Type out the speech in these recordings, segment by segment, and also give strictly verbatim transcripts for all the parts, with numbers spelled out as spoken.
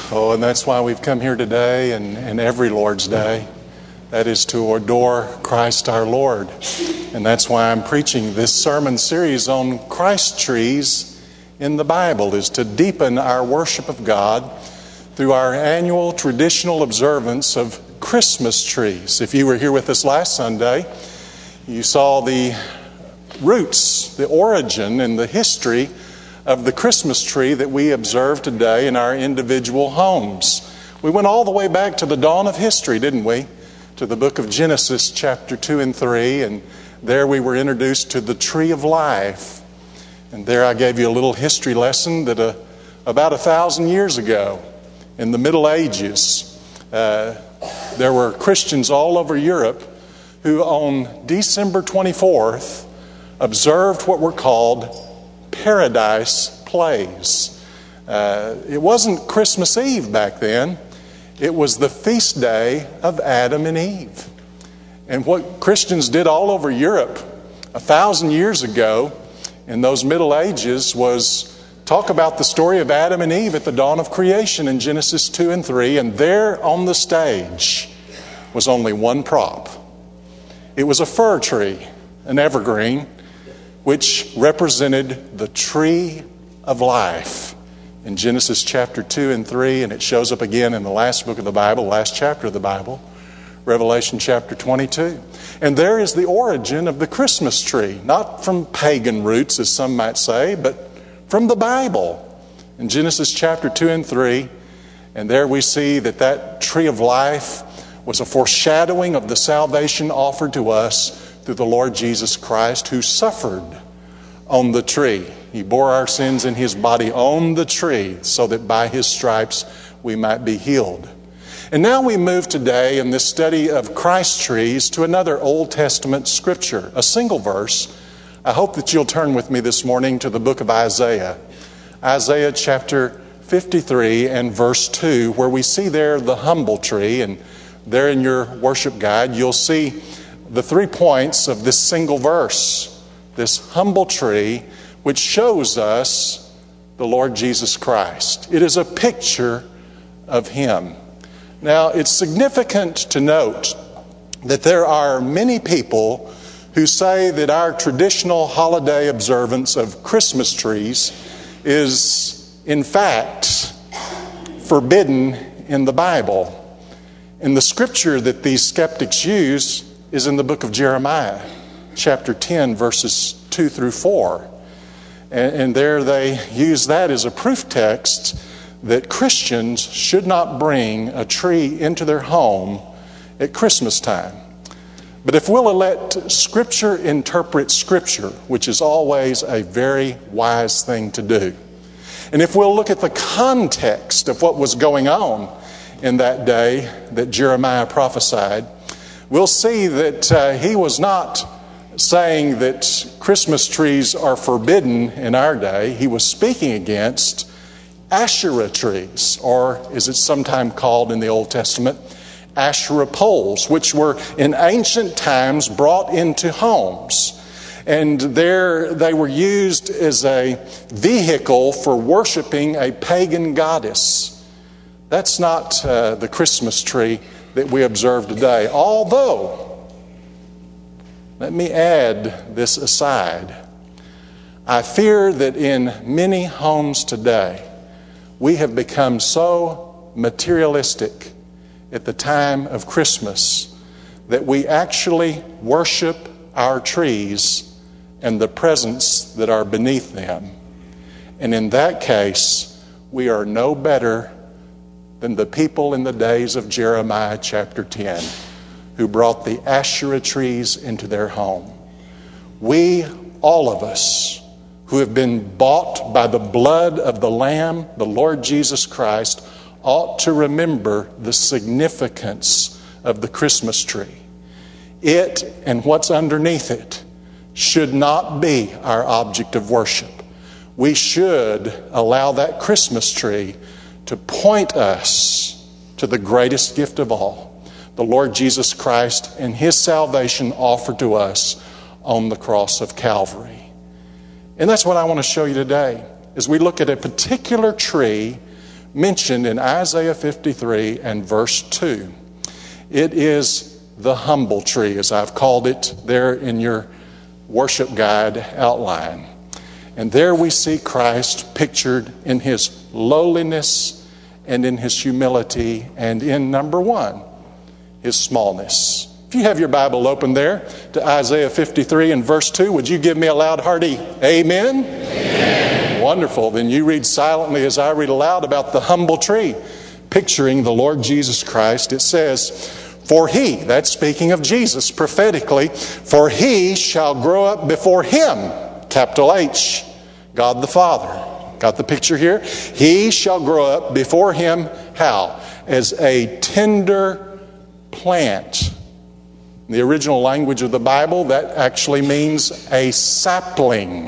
Oh, and that's why we've come here today and, and every Lord's Day. That is to adore Christ our Lord. And that's why I'm preaching this sermon series on Christ trees in the Bible, is to deepen our worship of God through our annual traditional observance of Christmas trees. If you were here with us last Sunday, you saw the roots, the origin, and the history of the Christmas tree that we observe today in our individual homes. We went all the way back to the dawn of history, didn't we? To the book of Genesis, chapter two and three, and there we were introduced to the tree of life. And there I gave you a little history lesson that uh, about a thousand years ago, in the Middle Ages, uh, there were Christians all over Europe who on December twenty-fourth observed what were called Paradise Plays. Uh, it wasn't Christmas Eve back then. It was the feast day of Adam and Eve. And what Christians did all over Europe a thousand years ago in those Middle Ages was talk about the story of Adam and Eve at the dawn of creation in Genesis two and three. And there on the stage was only one prop. It was a fir tree, an evergreen, which represented the tree of life in Genesis chapter two and three, and it shows up again in the last book of the Bible, last chapter of the Bible, Revelation chapter twenty-two. And there is the origin of the Christmas tree, not from pagan roots, as some might say, but from the Bible in Genesis chapter two and three. And there we see that that tree of life was a foreshadowing of the salvation offered to us through the Lord Jesus Christ, who suffered on the tree. He bore our sins in His body on the tree so that by His stripes we might be healed. And now we move today in this study of Christ trees to another Old Testament scripture, a single verse. I hope that you'll turn with me this morning to the book of Isaiah. Isaiah chapter fifty-three and verse two, where we see there the humble tree. And there in your worship guide, you'll see the three points of this single verse, this humble tree, which shows us the Lord Jesus Christ. It is a picture of Him. Now, it's significant to note that there are many people who say that our traditional holiday observance of Christmas trees is, in fact, forbidden in the Bible. And the scripture that these skeptics use is in the book of Jeremiah, chapter ten, verses two through four. And, and there they use that as a proof text that Christians should not bring a tree into their home at Christmas time. But if we'll let Scripture interpret Scripture, which is always a very wise thing to do, and if we'll look at the context of what was going on in that day that Jeremiah prophesied, we'll see that uh, he was not saying that Christmas trees are forbidden in our day. He was speaking against Asherah trees, or as it's sometimes called in the Old Testament, Asherah poles, which were in ancient times brought into homes. And there they were used as a vehicle for worshiping a pagan goddess. That's not uh, the Christmas tree that we observe today. Although, let me add this aside, I fear that in many homes today, we have become so materialistic at the time of Christmas that we actually worship our trees and the presents that are beneath them. And in that case, we are no better than the people in the days of Jeremiah chapter ten who brought the Asherah trees into their home. We, all of us, who have been bought by the blood of the Lamb, the Lord Jesus Christ, ought to remember the significance of the Christmas tree. It and what's underneath it should not be our object of worship. We should allow that Christmas tree to point us to the greatest gift of all, the Lord Jesus Christ and His salvation offered to us on the cross of Calvary. And that's what I want to show you today, as we look at a particular tree mentioned in Isaiah fifty-three and verse two. It is the humble tree, as I've called it there in your worship guide outline. And there we see Christ pictured in his lowliness and in his humility and in, number one, his smallness. If you have your Bible open there to Isaiah fifty-three and verse two, would you give me a loud, hearty amen? Amen. Wonderful. Then you read silently as I read aloud about the humble tree, picturing the Lord Jesus Christ. It says, "For he," that's speaking of Jesus prophetically, "for he shall grow up before him," capital H, God the Father. Got the picture here? "He shall grow up before him," how? "As a tender plant." In the original language of the Bible, that actually means a sapling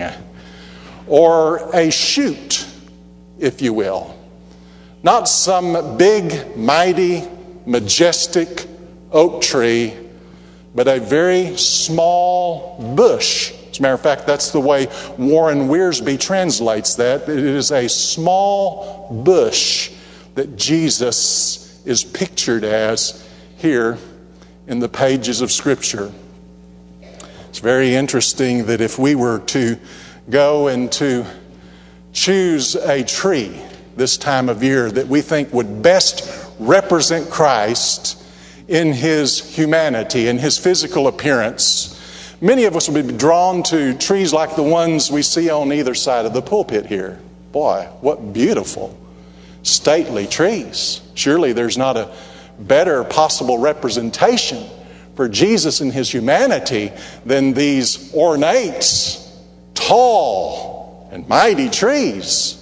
or a shoot, if you will. Not some big, mighty, majestic oak tree, but a very small bush. As a matter of fact, that's the way Warren Wiersbe translates that. It is a small bush that Jesus is pictured as here in the pages of Scripture. It's very interesting that if we were to go and to choose a tree this time of year that we think would best represent Christ in his humanity and his physical appearance, many of us would be drawn to trees like the ones we see on either side of the pulpit here. Boy, what beautiful, stately trees. Surely there's not a better possible representation for Jesus in his humanity than these ornate, tall, and mighty trees.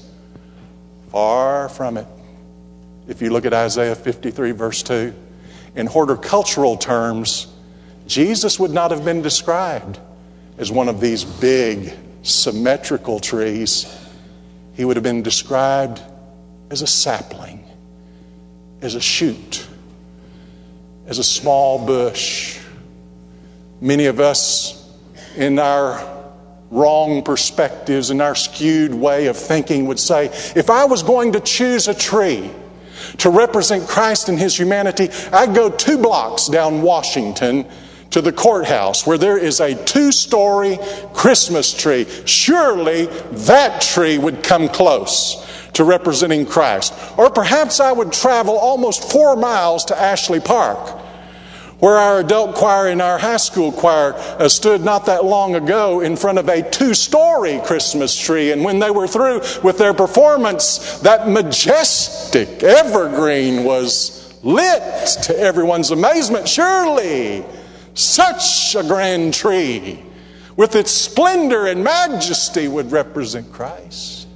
Far from it. If you look at Isaiah fifty-three verse two, in horticultural terms, Jesus would not have been described as one of these big, symmetrical trees. He would have been described as a sapling, as a shoot, as a small bush. Many of us, in our wrong perspectives and our skewed way of thinking, would say, if I was going to choose a tree to represent Christ in his humanity, I'd go two blocks down Washington to the courthouse where there is a two-story Christmas tree. Surely that tree would come close to representing Christ. Or perhaps I would travel almost four miles to Ashley Park, where our adult choir and our high school choir uh, stood not that long ago in front of a two-story Christmas tree. And when they were through with their performance, that majestic evergreen was lit to everyone's amazement. Surely such a grand tree with its splendor and majesty would represent Christ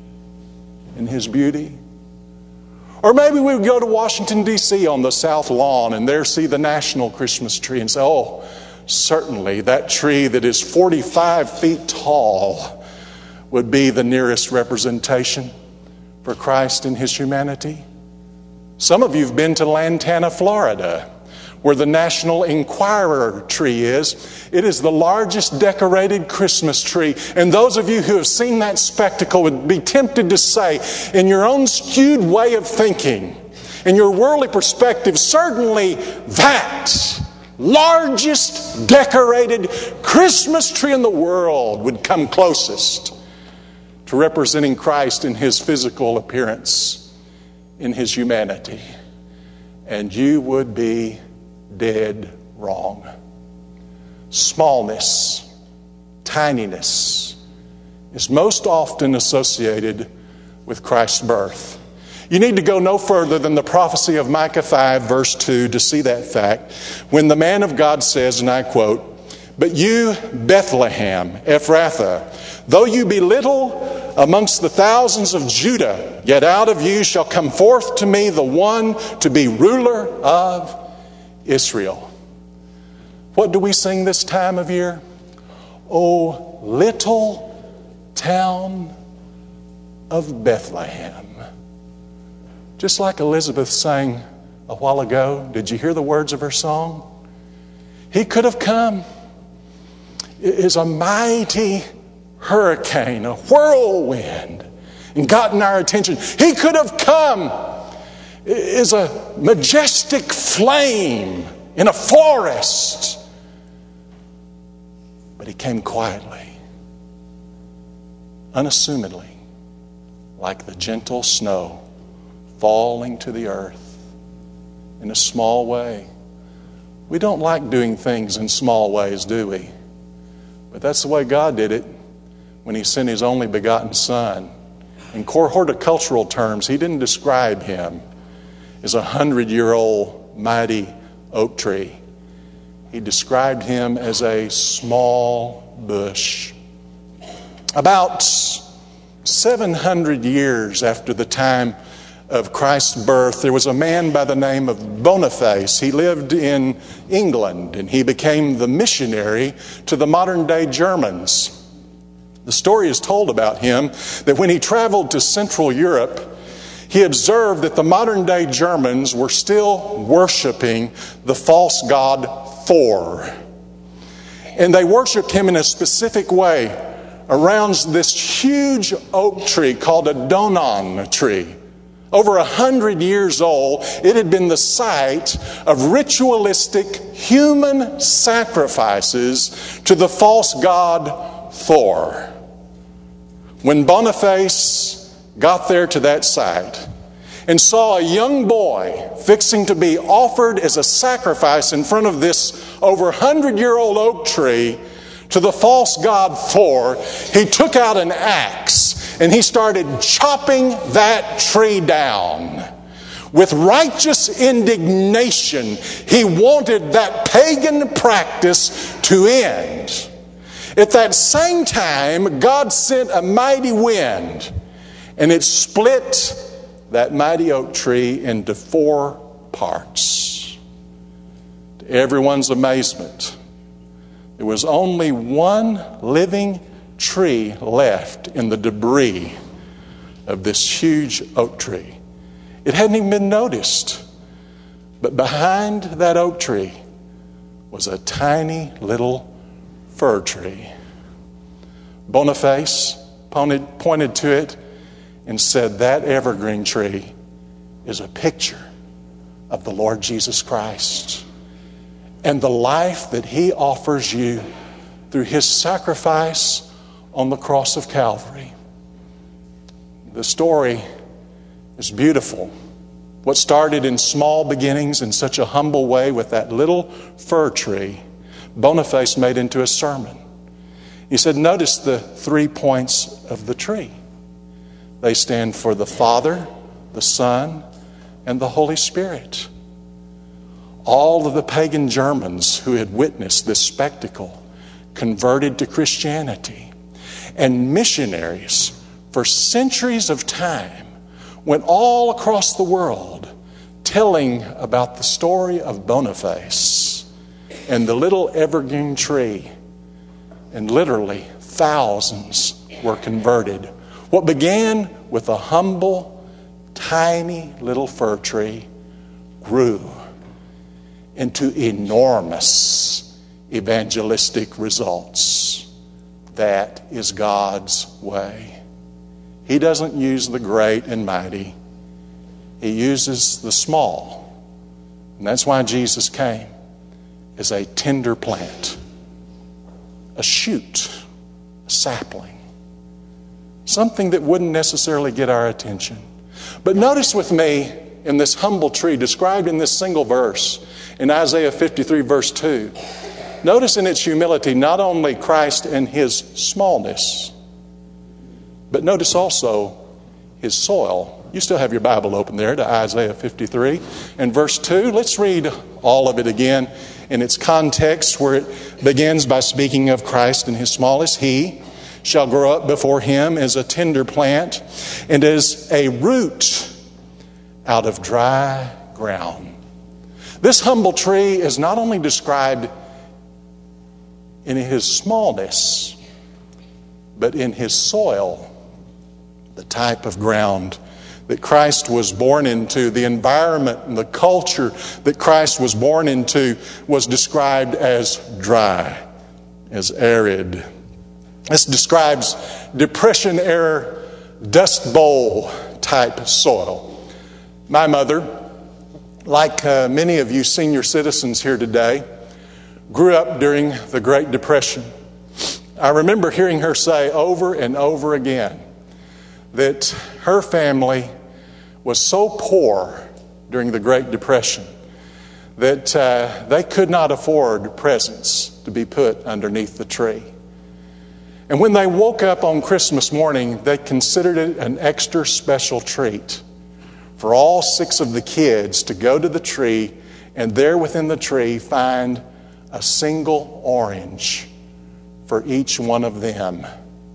in his beauty. Or maybe we would go to Washington, D C on the South Lawn and there see the national Christmas tree and say, oh, certainly that tree that is forty-five feet tall would be the nearest representation for Christ in his humanity. Some of you have been to Lantana, Florida, where the National Enquirer tree is. It is the largest decorated Christmas tree. And those of you who have seen that spectacle would be tempted to say, in your own skewed way of thinking, in your worldly perspective, certainly that largest decorated Christmas tree in the world would come closest to representing Christ in his physical appearance, in his humanity. And you would be dead wrong. Smallness, tininess is most often associated with Christ's birth. You need to go no further than the prophecy of Micah five verse two to see that fact, when the man of God says, and I quote, "But you, Bethlehem, Ephrathah, though you be little amongst the thousands of Judah, yet out of you shall come forth to me the one to be ruler of Israel." What do we sing this time of year? "O little town of Bethlehem." Just like Elizabeth sang a while ago. Did you hear the words of her song? He could have come. It is a mighty hurricane, a whirlwind, and gotten our attention. He could have come as a majestic flame in a forest. But he came quietly, unassumedly, like the gentle snow falling to the earth in a small way. We don't like doing things in small ways, do we? But that's the way God did it when he sent his only begotten Son. In horticultural terms, he didn't describe him as a hundred-year-old mighty oak tree. He described him as a small bush. About seven hundred years after the time of Christ's birth, there was a man by the name of Boniface. He lived in England, and he became the missionary to the modern-day Germans. The story is told about him that when he traveled to Central Europe, he observed that the modern-day Germans were still worshiping the false god Thor. And they worshiped him in a specific way around this huge oak tree called a Donan tree. Over a hundred years old, it had been the site of ritualistic human sacrifices to the false god Thor. When Boniface got there to that site and saw a young boy fixing to be offered as a sacrifice in front of this over hundred-year-old oak tree to the false god Thor, he took out an axe and he started chopping that tree down. With righteous indignation, he wanted that pagan practice to end. At that same time, God sent a mighty wind, and it split that mighty oak tree into four parts. To everyone's amazement, there was only one living tree left in the debris of this huge oak tree. It hadn't even been noticed. But behind that oak tree was a tiny little fir tree. Boniface pointed, pointed to it and said, "That evergreen tree is a picture of the Lord Jesus Christ and the life that he offers you through his sacrifice on the cross of Calvary." The story is beautiful. What started in small beginnings in such a humble way with that little fir tree, Boniface made into a sermon. He said, notice the three points of the tree. They stand for the Father, the Son, and the Holy Spirit. All of the pagan Germans who had witnessed this spectacle converted to Christianity. And missionaries for centuries of time went all across the world telling about the story of Boniface and the little evergreen tree. And literally thousands were converted. What began with a humble, tiny little fir tree grew into enormous evangelistic results. That is God's way. He doesn't use the great and mighty. He uses the small. And that's why Jesus came as a tender plant, a shoot, a sapling, something that wouldn't necessarily get our attention. But notice with me in this humble tree described in this single verse in Isaiah fifty-three verse two, notice in its humility not only Christ and his smallness, but notice also his soil. You still have your Bible open there to Isaiah fifty-three and verse two. Let's read all of it again in its context, where it begins by speaking of Christ and his smallness. He shall grow up before him as a tender plant and as a root out of dry ground. This humble tree is not only described in his smallness, but in his soil, the type of ground that Christ was born into, the environment and the culture that Christ was born into was described as dry, as arid. This describes Depression-era Dust Bowl type soil. My mother, like uh, many of you senior citizens here today, grew up during the Great Depression. I remember hearing her say over and over again that her family was so poor during the Great Depression that uh, they could not afford presents to be put underneath the tree. And when they woke up on Christmas morning, they considered it an extra special treat for all six of the kids to go to the tree and there within the tree find a single orange for each one of them.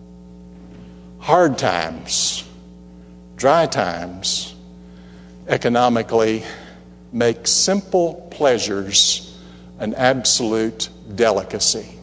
Hard times, dry times, economically make simple pleasures an absolute delicacy.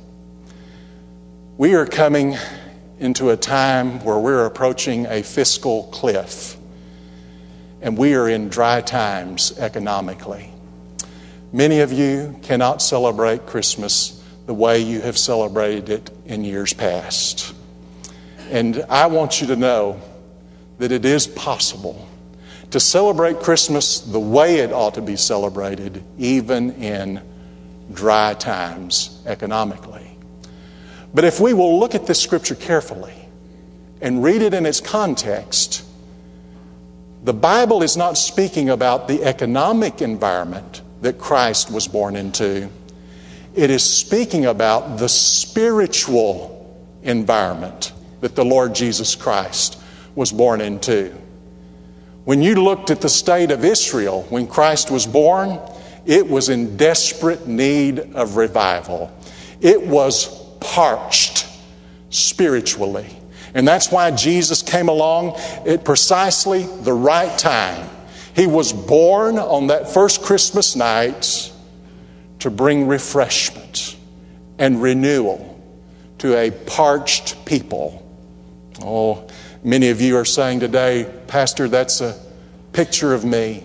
We are coming into a time where we're approaching a fiscal cliff, and we are in dry times economically. Many of you cannot celebrate Christmas the way you have celebrated it in years past. And I want you to know that it is possible to celebrate Christmas the way it ought to be celebrated, even in dry times economically. But if we will look at this scripture carefully and read it in its context, the Bible is not speaking about the economic environment that Christ was born into. It is speaking about the spiritual environment that the Lord Jesus Christ was born into. When you looked at the state of Israel when Christ was born, it was in desperate need of revival. It was parched spiritually. And that's why Jesus came along at precisely the right time. He was born on that first Christmas night to bring refreshment and renewal to a parched people. Oh, many of you are saying today, Pastor, that's a picture of me.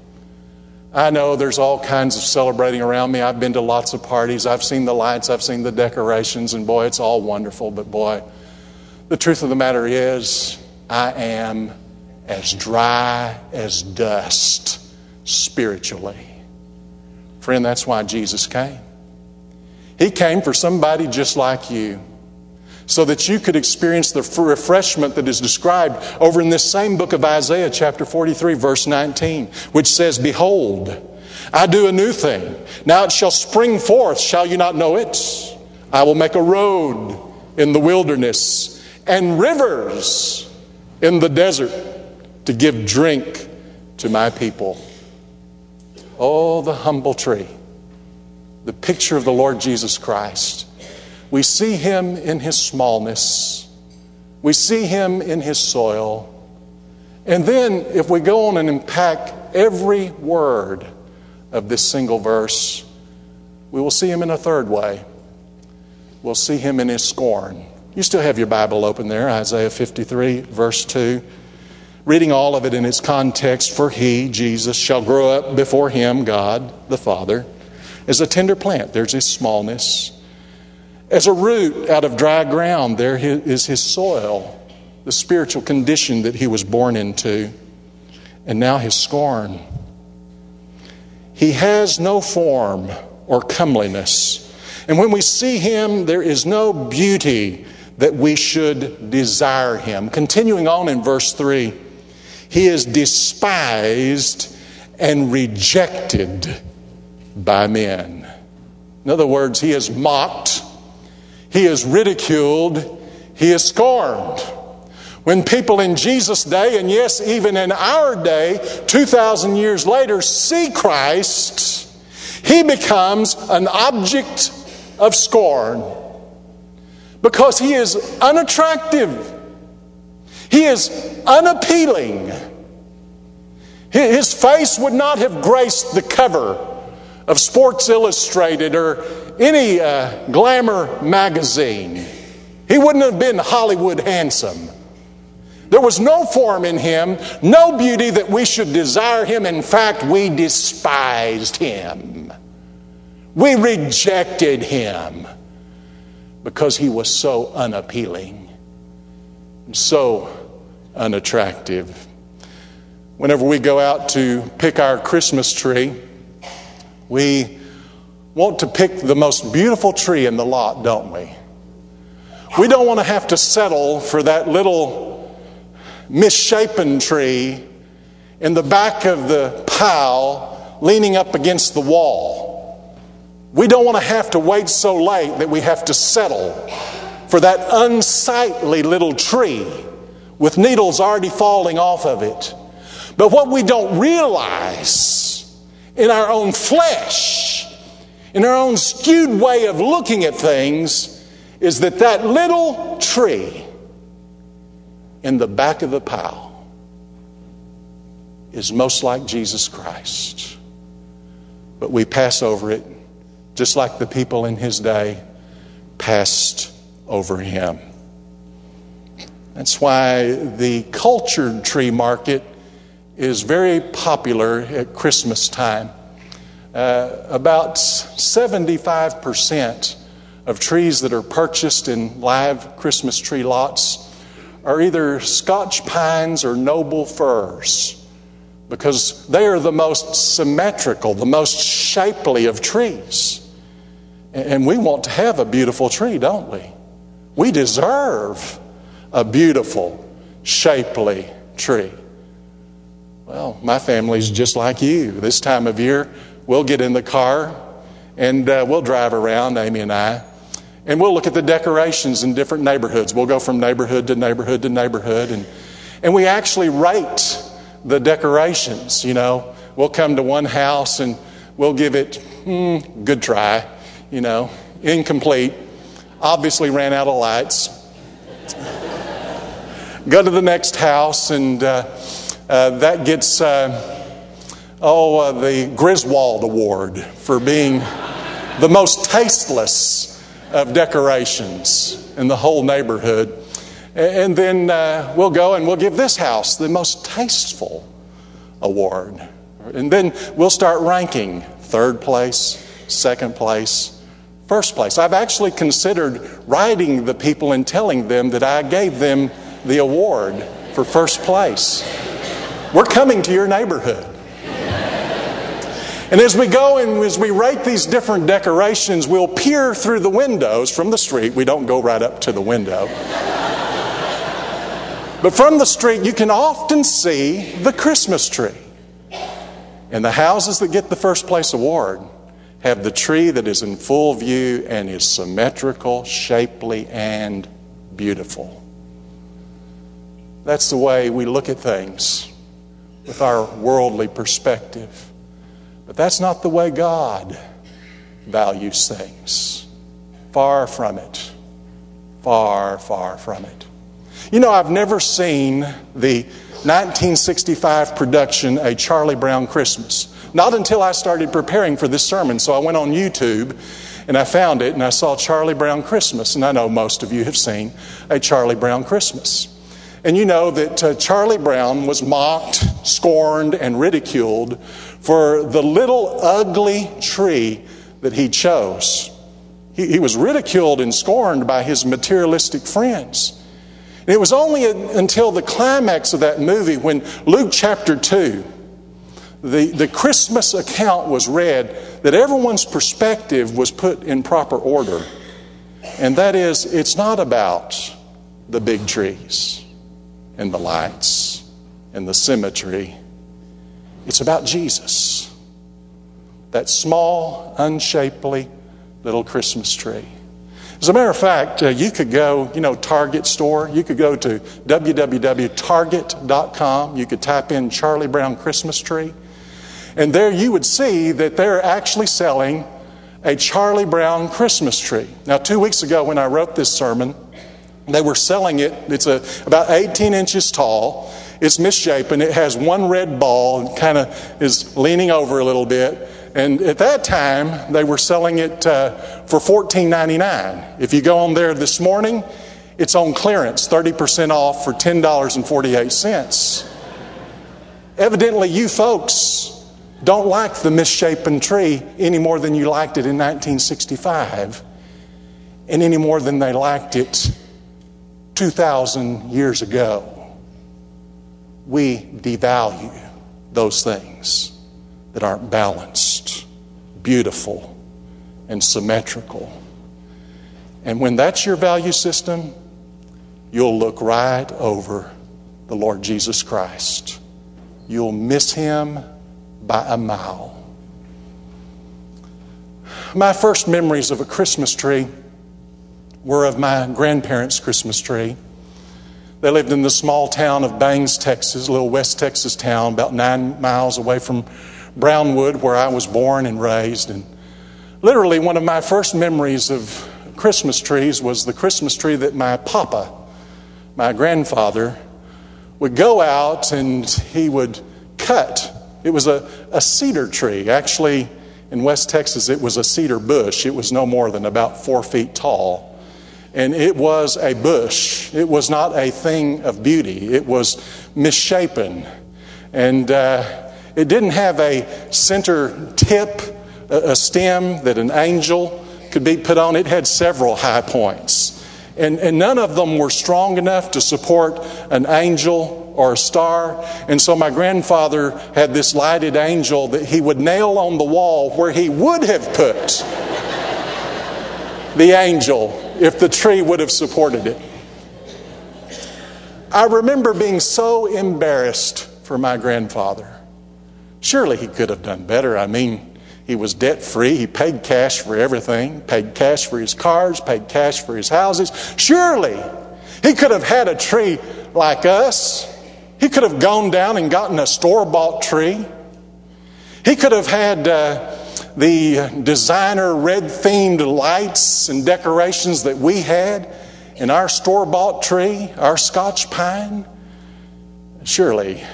I know there's all kinds of celebrating around me. I've been to lots of parties. I've seen the lights. I've seen the decorations. And boy, it's all wonderful. But boy, the truth of the matter is, I am as dry as dust spiritually. Friend, that's why Jesus came. He came for somebody just like you, so that you could experience the refreshment that is described over in this same book of Isaiah, chapter forty-three, verse nineteen, which says, "Behold, I do a new thing. Now it shall spring forth. Shall you not know it? I will make a road in the wilderness and rivers in the desert to give drink to my people." Oh, the humble tree, the picture of the Lord Jesus Christ. We see him in his smallness. We see him in his soil. And then if we go on and unpack every word of this single verse, we will see him in a third way. We'll see him in his scorn. You still have your Bible open there, Isaiah fifty-three, verse two. Reading all of it in its context, "For he, Jesus, shall grow up before him," God, the Father, "as a tender plant." There's his smallness. "As a root out of dry ground," there is his soil, the spiritual condition that he was born into. And now his scorn. "He has no form or comeliness." And when we see him, there is no beauty that we should desire him. Continuing on in verse three, "He is despised and rejected by men." In other words, he is mocked, he is ridiculed, he is scorned. When people in Jesus' day, and yes, even in our day, two thousand years later, see Christ, he becomes an object of scorn because he is unattractive. He is unappealing. His face would not have graced the cover of Sports Illustrated or any uh, glamour magazine. He wouldn't have been Hollywood handsome. There was no form in him, no beauty that we should desire him. In fact, we despised him. We rejected him because he was so unappealing and so unattractive. Whenever we go out to pick our Christmas tree, we want to pick the most beautiful tree in the lot, don't we? We don't want to have to settle for that little misshapen tree in the back of the pile leaning up against the wall. We don't want to have to wait so late that we have to settle for that unsightly little tree with needles already falling off of it. But what we don't realize in our own flesh, in our own skewed way of looking at things, is that that little tree in the back of the pile is most like Jesus Christ. But we pass over it just like the people in his day passed over him. That's why the cultured tree market is very popular at Christmas time. Uh, about seventy-five percent of trees that are purchased in live Christmas tree lots are either Scotch pines or noble firs, because they are the most symmetrical, the most shapely of trees. And we want to have a beautiful tree, don't we? We deserve a beautiful, shapely tree. Well, my family's just like you. This time of year, we'll get in the car and uh, we'll drive around, Amy and I, and we'll look at the decorations in different neighborhoods. We'll go from neighborhood to neighborhood to neighborhood, and, and we actually rate the decorations. You know, we'll come to one house and we'll give it, hmm, good try, you know, incomplete, obviously ran out of lights. Go to the next house and uh, uh, that gets, uh, oh, uh, the Griswold Award for being the most tasteless of decorations in the whole neighborhood. And then uh, we'll go and we'll give this house the most tasteful award. And then we'll start ranking third place, second place, first place. I've actually considered writing the people and telling them that I gave them the award for first place. We're coming to your neighborhood. And as we go and as we rate these different decorations, we'll peer through the windows from the street. We don't go right up to the window. But from the street, you can often see the Christmas tree. And the houses that get the first place award have the tree that is in full view and is symmetrical, shapely, and beautiful. That's the way we look at things with our worldly perspective. But that's not the way God values things. Far from it. Far, far from it. You know, I've never seen the nineteen sixty-five production, A Charlie Brown Christmas. Not until I started preparing for this sermon. So I went on YouTube and I found it and I saw Charlie Brown Christmas. And I know most of you have seen A Charlie Brown Christmas. And you know that uh, Charlie Brown was mocked, scorned, and ridiculed for the little ugly tree that he chose. He, he was ridiculed and scorned by his materialistic friends. And it was only until the climax of that movie when Luke chapter two, the, the Christmas account was read, that everyone's perspective was put in proper order. And that is, it's not about the big trees and the lights and the symmetry. It's about Jesus. That small, unshapely little Christmas tree. As a matter of fact, uh, you could go, you know, Target store. You could go to w w w dot target dot com. You could type in Charlie Brown Christmas tree. And there you would see that they're actually selling a Charlie Brown Christmas tree. Now, two weeks ago when I wrote this sermon, they were selling it. It's a, about eighteen inches tall. It's misshapen. It has one red ball and kind of is leaning over a little bit. And at that time, they were selling it uh, for fourteen ninety-nine. If you go on there this morning, it's on clearance, thirty percent off for ten dollars and forty-eight cents. Evidently, you folks don't like the misshapen tree any more than you liked it in nineteen sixty-five, and any more than they liked it two thousand years ago. we devalue those things that aren't balanced, beautiful, and symmetrical. And when that's your value system, you'll look right over the Lord Jesus Christ. You'll miss him by a mile. My first memories of a Christmas tree were of my grandparents' Christmas tree. They lived in the small town of Bangs, Texas, a little West Texas town, about nine miles away from Brownwood, where I was born and raised. And literally one of my first memories of Christmas trees was the Christmas tree that my papa, my grandfather, would go out and he would cut. It was a, a cedar tree. Actually, in West Texas, it was a cedar bush. It was no more than about four feet tall. And it was a bush. It was not a thing of beauty. It was misshapen. And uh, it didn't have a center tip, a, a stem that an angel could be put on. It had several high points. And, and none of them were strong enough to support an angel or a star. And so my grandfather had this lighted angel that he would nail on the wall where he would have put the angel if the tree would have supported it. I remember being so embarrassed for my grandfather. Surely he could have done better. I mean, he was debt-free. He paid cash for everything. Paid cash for his cars. Paid cash for his houses. Surely he could have had a tree like us. He could have gone down and gotten a store-bought tree. He could have had uh, the designer red-themed lights and decorations that we had in our store-bought tree, our Scotch pine. Surely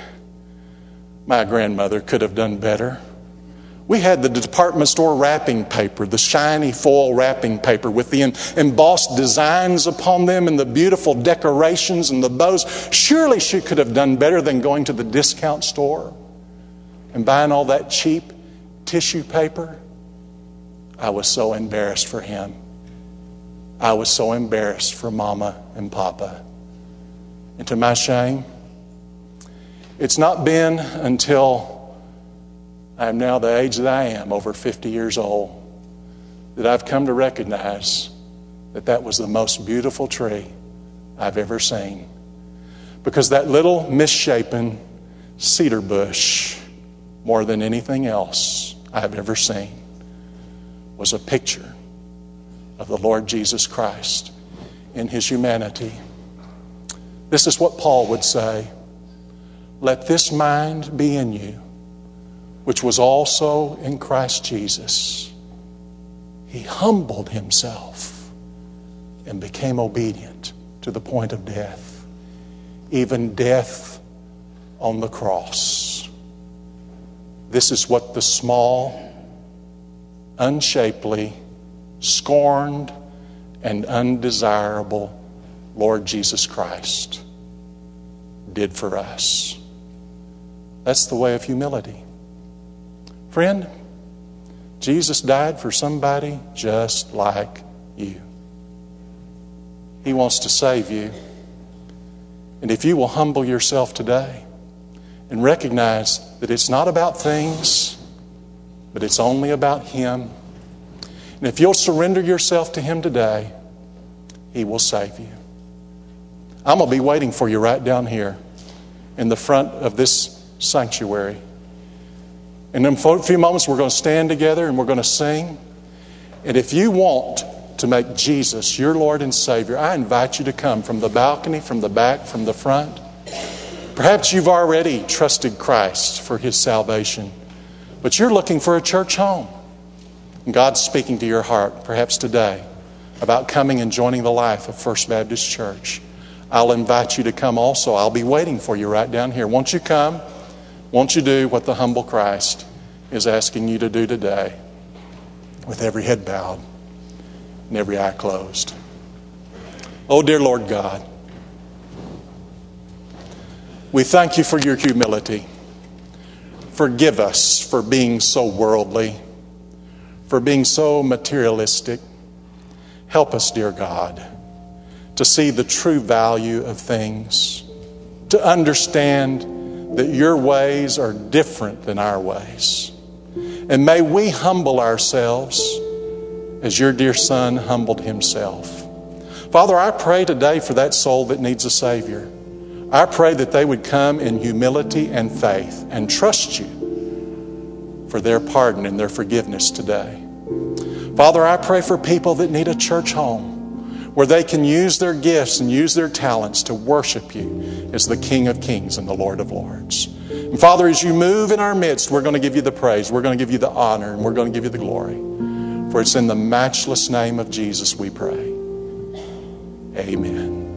my grandmother could have done better. We had the department store wrapping paper, the shiny foil wrapping paper with the embossed designs upon them and the beautiful decorations and the bows. Surely she could have done better than going to the discount store and buying all that cheap tissue paper. I was so embarrassed for him. I was so embarrassed for Mama and Papa. And to my shame, it's not been until I am now the age that I am, over fifty years old, that I've come to recognize that that was the most beautiful tree I've ever seen. Because that little misshapen cedar bush, more than anything else I've ever seen, was a picture of the Lord Jesus Christ in his humanity. This is what Paul would say: let this mind be in you, which was also in Christ Jesus. He humbled himself and became obedient to the point of death, even death on the cross. This is what the small, unshapely, scorned, and undesirable Lord Jesus Christ did for us. That's the way of humility. Friend, Jesus died for somebody just like you. He wants to save you. And if you will humble yourself today and recognize that it's not about things, but it's only about him. And if you'll surrender yourself to him today, he will save you. I'm going to be waiting for you right down here in the front of this sanctuary. And in a few moments we're going to stand together and we're going to sing. And if you want to make Jesus your Lord and Savior, I invite you to come from the balcony, from the back, from the front. Perhaps you've already trusted Christ for his salvation, but you're looking for a church home. And God's speaking to your heart, perhaps today, about coming and joining the life of First Baptist Church. I'll invite you to come also. I'll be waiting for you right down here. Won't you come? Won't you do what the humble Christ is asking you to do today, with every head bowed and every eye closed? Oh, dear Lord God, we thank you for your humility. Forgive us for being so worldly, for being so materialistic. Help us, dear God, to see the true value of things, to understand that your ways are different than our ways. And may we humble ourselves as your dear Son humbled himself. Father, I pray today for that soul that needs a Savior. I pray that they would come in humility and faith and trust you for their pardon and their forgiveness today. Father, I pray for people that need a church home where they can use their gifts and use their talents to worship you as the King of Kings and the Lord of Lords. And Father, as you move in our midst, we're going to give you the praise, we're going to give you the honor, and we're going to give you the glory. For it's in the matchless name of Jesus we pray. Amen.